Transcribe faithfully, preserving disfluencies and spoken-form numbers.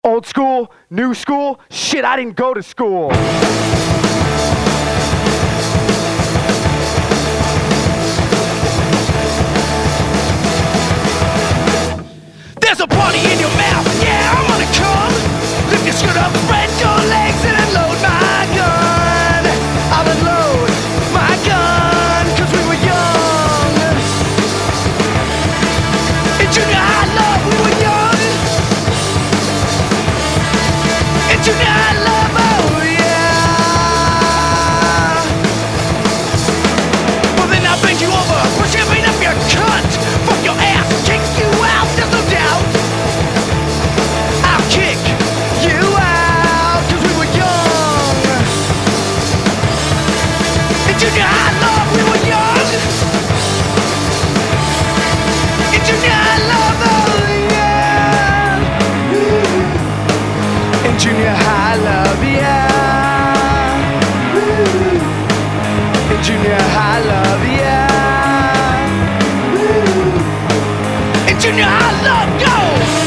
Old school, new school, shit, I didn't go to school. There's a party in your mouth, yeah, I'm gonna come. Lift your skirt up, spread your legs and unload my gun. I'll unload my gun, cause we were young. In junior high love, we were young. In junior high love, oh yeah. Well then I'll bend you over, push champagne up your cunt. Fuck your ass, kick you out, there's no doubt. I'll kick you out, cause we were young. In junior high love, we were young. In junior high love, oh yeah. In junior high love, yeah. In junior high love, yeah. In junior high love, go!